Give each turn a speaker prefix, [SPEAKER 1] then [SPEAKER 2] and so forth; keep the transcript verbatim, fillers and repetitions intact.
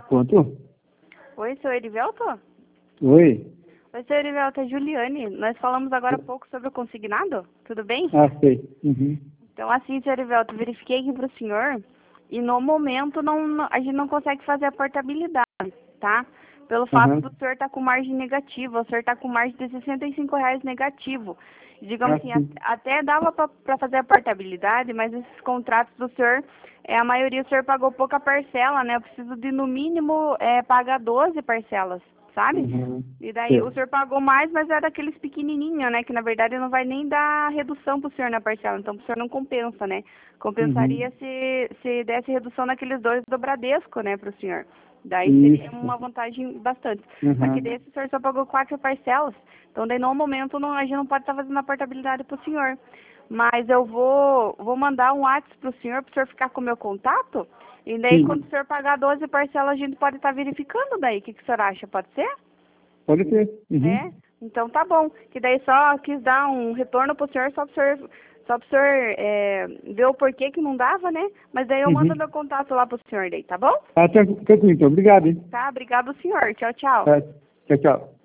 [SPEAKER 1] Pronto?
[SPEAKER 2] Oi, seu Erivelto?
[SPEAKER 1] Oi.
[SPEAKER 2] Oi, seu Erivelto, é Juliane. Nós falamos agora há pouco sobre o consignado, tudo bem?
[SPEAKER 1] Ah, sei. Uhum.
[SPEAKER 2] Então, assim, seu Erivelto, verifiquei aqui para o senhor e no momento não, não- a gente não consegue fazer a portabilidade, tá? Pelo fato
[SPEAKER 1] Aham.
[SPEAKER 2] do senhor estar com margem negativa, o senhor está com margem de sessenta e cinco reais negativo. Digamos
[SPEAKER 1] Ah,
[SPEAKER 2] assim,
[SPEAKER 1] sim.
[SPEAKER 2] a- até dava para fazer a portabilidade, mas esses contratos do senhor, é, a maioria o senhor pagou pouca parcela, né? Eu preciso de, no mínimo, é, pagar doze parcelas, sabe?
[SPEAKER 1] Uhum.
[SPEAKER 2] E daí o
[SPEAKER 1] Sei.
[SPEAKER 2] senhor pagou mais, mas é daqueles pequenininhos, né? Que na verdade não vai nem dar redução pro senhor na parcela. Então o senhor não compensa, né? Compensaria
[SPEAKER 1] Uhum.
[SPEAKER 2] se, se desse redução naqueles dois do Bradesco, né, pro senhor. Daí seria
[SPEAKER 1] Isso.
[SPEAKER 2] uma vantagem bastante. Só que
[SPEAKER 1] Uhum.
[SPEAKER 2] desse o senhor só pagou quatro parcelas. Então daí no momento não, a gente não pode estar fazendo a portabilidade pro senhor. Mas eu vou, vou mandar um WhatsApp pro senhor, pro senhor ficar com o meu contato. E daí quando
[SPEAKER 1] Sim.
[SPEAKER 2] o senhor pagar doze parcelas, a gente pode estar verificando daí. O que, que o senhor acha? Pode ser?
[SPEAKER 1] Pode ser.
[SPEAKER 2] É?
[SPEAKER 1] Uhum.
[SPEAKER 2] Então tá bom. Que daí só quis dar um retorno pro senhor, só pro senhor, só pro senhor é, ver o porquê que não dava, né? Mas daí eu mando
[SPEAKER 1] Uhum.
[SPEAKER 2] meu contato lá pro senhor daí, tá bom?
[SPEAKER 1] Ah, tranquilo, então. Obrigado, hein?
[SPEAKER 2] Tá, obrigado senhor. Tchau, tchau.
[SPEAKER 1] Tá. Tchau, tchau.